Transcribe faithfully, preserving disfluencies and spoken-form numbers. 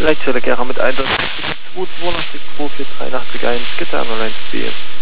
Leitzelle Gera mit Einsatz zwei zwei zwei vier drei acht eins, Gitter Amaranth B.